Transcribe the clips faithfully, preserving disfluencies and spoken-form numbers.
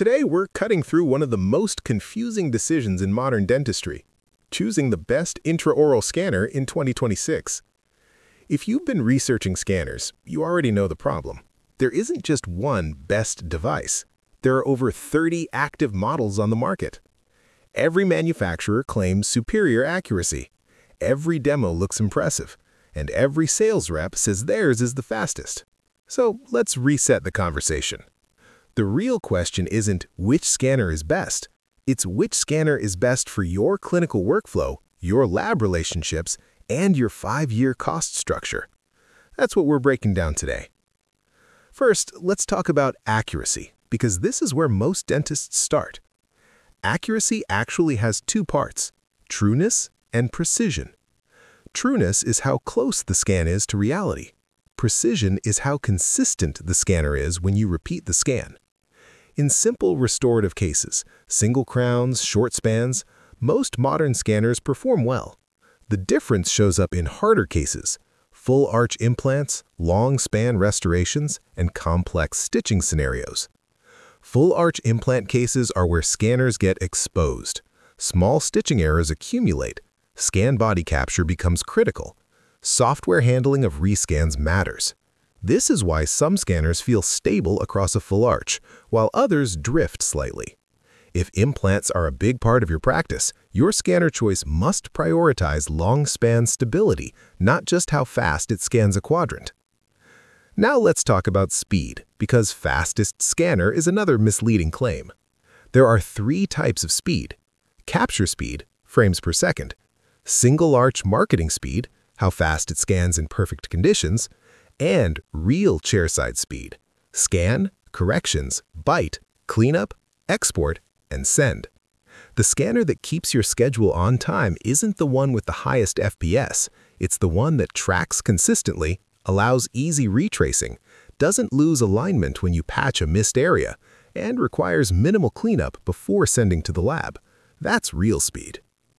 Today, we're cutting through one of the most confusing decisions in modern dentistry, choosing the best intraoral scanner in twenty twenty-six. If you've been researching scanners, you already know the problem. There isn't just one best device. There are over thirty active models on the market. Every manufacturer claims superior accuracy. Every demo looks impressive, and every sales rep says theirs is the fastest. So let's reset the conversation. The real question isn't which scanner is best. It's which scanner is best for your clinical workflow, your lab relationships, and your five-year cost structure. That's what we're breaking down today. First, let's talk about accuracy, because this is where most dentists start. Accuracy actually has two parts: trueness and precision. Trueness is how close the scan is to reality. Precision is how consistent the scanner is when you repeat the scan. In simple restorative cases, single crowns, short spans, most modern scanners perform well. The difference shows up in harder cases: full arch implants, long span restorations, and complex stitching scenarios. Full arch implant cases are where scanners get exposed. Small stitching errors accumulate. Scan body capture becomes critical. Software handling of rescans matters. This is why some scanners feel stable across a full arch, while others drift slightly. If implants are a big part of your practice, your scanner choice must prioritize long span stability, not just how fast it scans a quadrant. Now let's talk about speed, because fastest scanner is another misleading claim. There are three types of speed: capture speed, frames per second; single arch marketing speed, how fast it scans in perfect conditions; and real chairside speed, scan, corrections, bite, cleanup, export, and send. The scanner that keeps your schedule on time isn't the one with the highest F P S. It's the one that tracks consistently, allows easy retracing, doesn't lose alignment when you patch a missed area, and requires minimal cleanup before sending to the lab. That's real speed.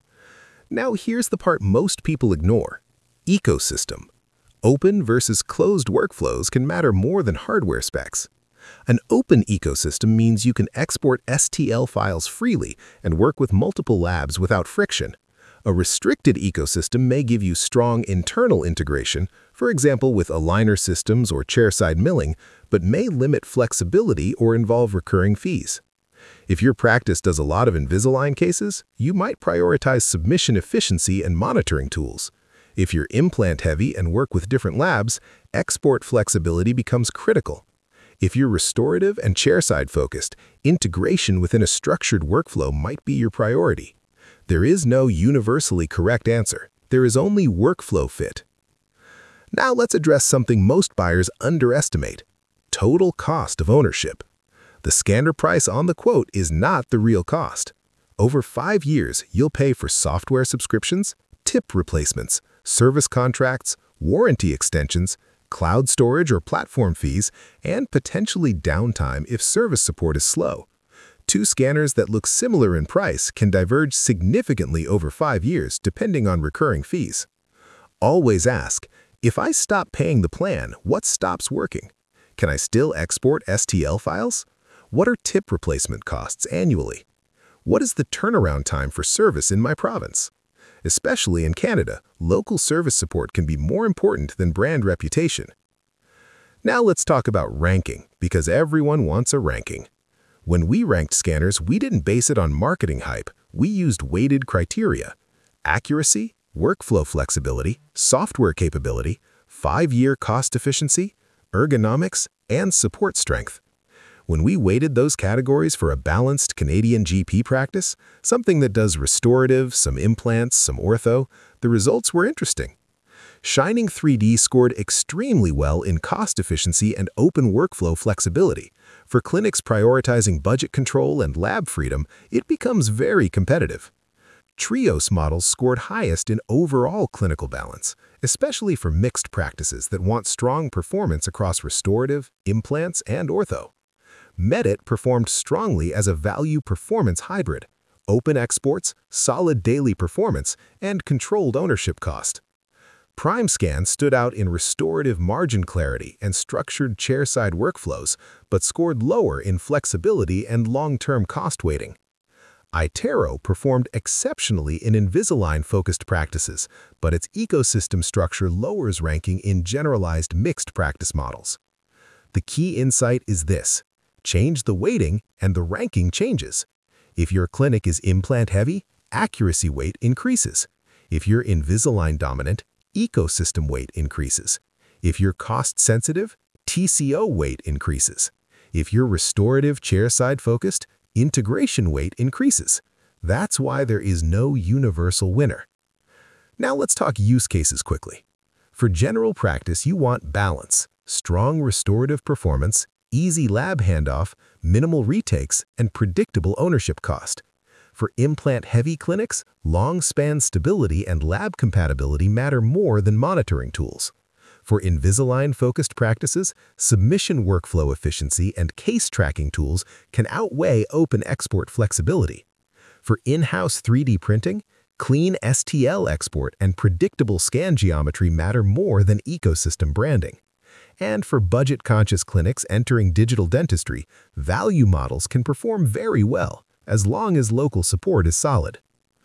Now here's the part most people ignore: ecosystem. Open versus closed workflows can matter more than hardware specs. An open ecosystem means you can export S T L files freely and work with multiple labs without friction. A restricted ecosystem may give you strong internal integration, for example with aligner systems or chairside milling, but may limit flexibility or involve recurring fees. If your practice does a lot of Invisalign cases, you might prioritize submission efficiency and monitoring tools. If you're implant-heavy and work with different labs, export flexibility becomes critical. If you're restorative and chairside-focused, integration within a structured workflow might be your priority. There is no universally correct answer. There is only workflow fit. Now let's address something most buyers underestimate: total cost of ownership. The scanner price on the quote is not the real cost. Over five years, you'll pay for software subscriptions, tip replacements, service contracts, warranty extensions, cloud storage or platform fees, and potentially downtime if service support is slow. Two scanners that look similar in price can diverge significantly over five years depending on recurring fees. Always ask, if I stop paying the plan, what stops working? Can I still export S T L files? What are tip replacement costs annually? What is the turnaround time for service in my province? Especially in Canada, local service support can be more important than brand reputation. Now let's talk about ranking, because everyone wants a ranking. When we ranked scanners, we didn't base it on marketing hype. We used weighted criteria: accuracy, workflow flexibility, software capability, five-year cost efficiency, ergonomics, and support strength. When we weighted those categories for a balanced Canadian G P practice, something that does restorative, some implants, some ortho, the results were interesting. Shining three D scored extremely well in cost efficiency and open workflow flexibility. For clinics prioritizing budget control and lab freedom, it becomes very competitive. Trios models scored highest in overall clinical balance, especially for mixed practices that want strong performance across restorative, implants, and ortho. Medit performed strongly as a value-performance hybrid: open exports, solid daily performance, and controlled ownership cost. PrimeScan stood out in restorative margin clarity and structured chairside workflows, but scored lower in flexibility and long-term cost weighting. iTero performed exceptionally in Invisalign-focused practices, but its ecosystem structure lowers ranking in generalized mixed practice models. The key insight is this: change the weighting and the ranking changes. If your clinic is implant-heavy, accuracy weight increases. If you're Invisalign-dominant, ecosystem weight increases. If you're cost-sensitive, T C O weight increases. If you're restorative chairside-focused, integration weight increases. That's why there is no universal winner. Now let's talk use cases quickly. For general practice, you want balance, strong restorative performance, easy lab handoff, minimal retakes, and predictable ownership cost. For implant-heavy clinics, long-span stability and lab compatibility matter more than monitoring tools. For Invisalign-focused practices, submission workflow efficiency and case tracking tools can outweigh open export flexibility. For in-house three D printing, clean S T L export and predictable scan geometry matter more than ecosystem branding. And for budget-conscious clinics entering digital dentistry, value models can perform very well, as long as local support is solid.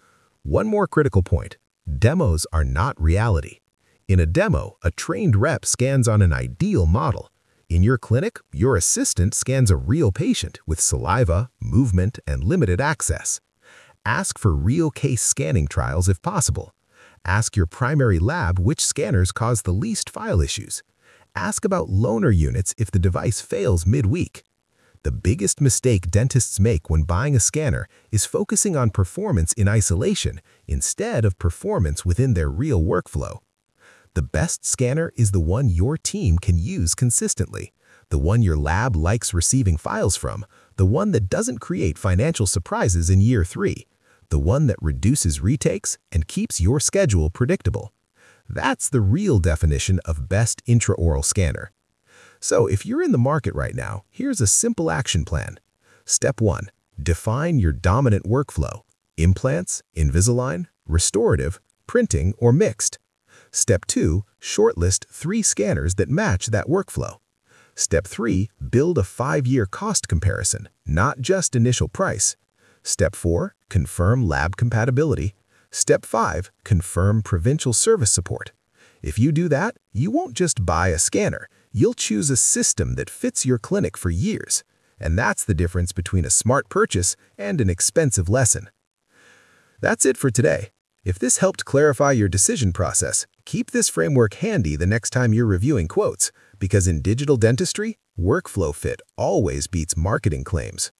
One more critical point: demos are not reality. In a demo, a trained rep scans on an ideal model. In your clinic, your assistant scans a real patient with saliva, movement, and limited access. Ask for real case scanning trials if possible. Ask your primary lab which scanners cause the least file issues. Ask about loaner units if the device fails midweek. The biggest mistake dentists make when buying a scanner is focusing on performance in isolation instead of performance within their real workflow. The best scanner is the one your team can use consistently, the one your lab likes receiving files from, the one that doesn't create financial surprises in year three, the one that reduces retakes and keeps your schedule predictable. That's the real definition of best intraoral scanner. So if you're in the market right now, here's a simple action plan. Step one, define your dominant workflow: implants, Invisalign, restorative, printing, or mixed. Step two, shortlist three scanners that match that workflow. Step three, build a five-year cost comparison, not just initial price. Step four, confirm lab compatibility. Step five, confirm provincial service support. If you do that, you won't just buy a scanner, you'll choose a system that fits your clinic for years. And that's the difference between a smart purchase and an expensive lesson. That's it for today. If this helped clarify your decision process, keep this framework handy the next time you're reviewing quotes, because in digital dentistry, workflow fit always beats marketing claims.